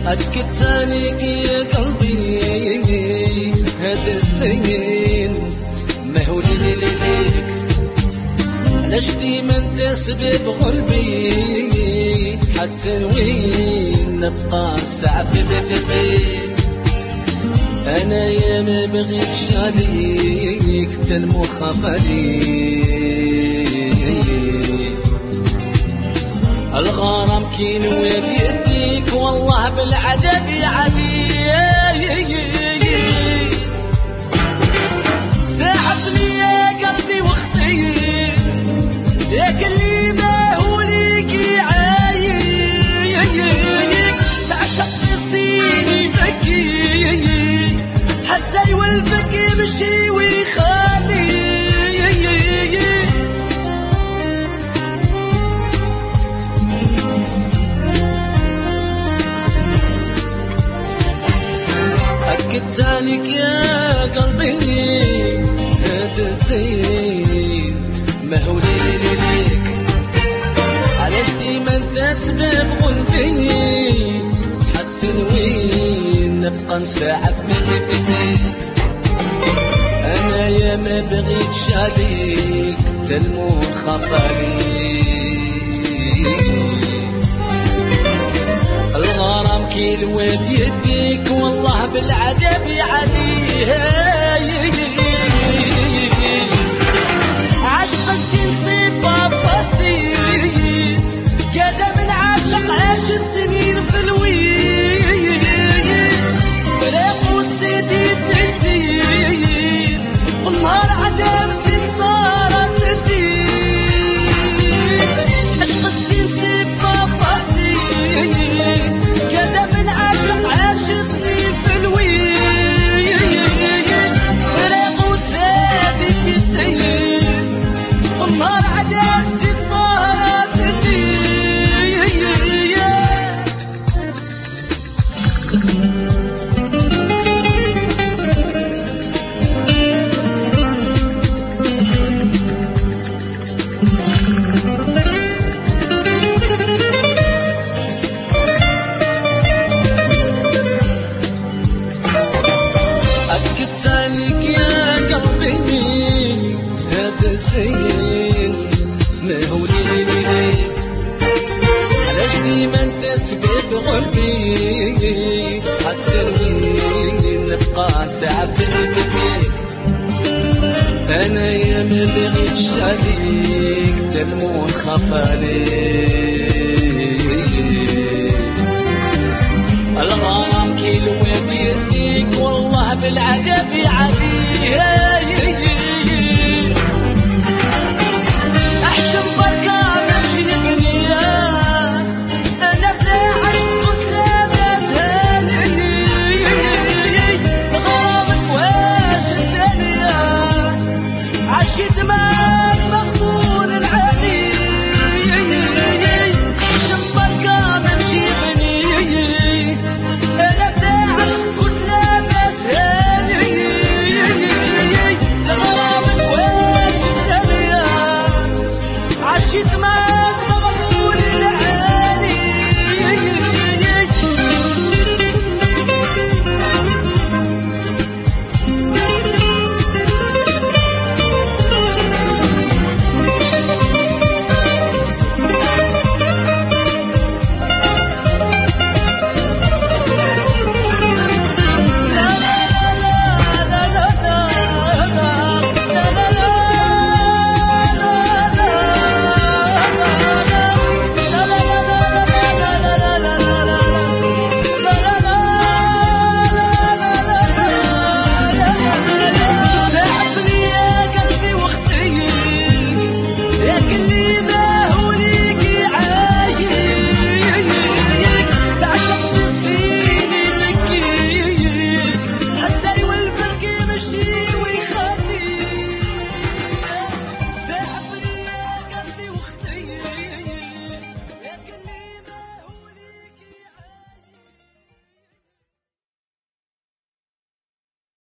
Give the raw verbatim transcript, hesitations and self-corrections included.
أكدت عليك يا قلبي هذا الزين ما هو لي ليك، علاش ديما انت سبب قلبي حتى وين نبقى ساعة فيك. أنا يا ما بغيتش عليك تا المخاف عليك، الغرام كينوي بيديك والله بالعذاب يعليك. ساعدني يا قلبي واختي ياك اللي ما هو ليك يعايك، تعشق يصيني بكي حتى يولفك يمشي ويخليك. أكدت عليك يا قلبي هذا الزين ما هو لي ليك، علاش ديما انت سبب قلبي حتى وين نبقى نساعد فيك. أنا يا ما بغيتش عليك تا الموت خاف عليك، الغرام كيلوى بيديك والله بالعذاب عليه. عشق السين صيبة بسيط كذا من عاشق عاش السنين في الويل، فراق السديد نسيت والنهار عذاب زين صارت الدين. عشق السين صيبة بسيط كذا من عاشق عاش سنين في الويل، فراق السديد نسيت والنهار عذاب زين صارت الدين. أكدت عليك يا قلبي هذا الزين ما هو لي ليك، علاش ديما انت سبب قلبي حتى وين نبقى ساعة فيك. أنا يا ما بغيتش عليك تا الموت خاف عليك، الغرام كيلوى بيديك والله بالعذاب عليك.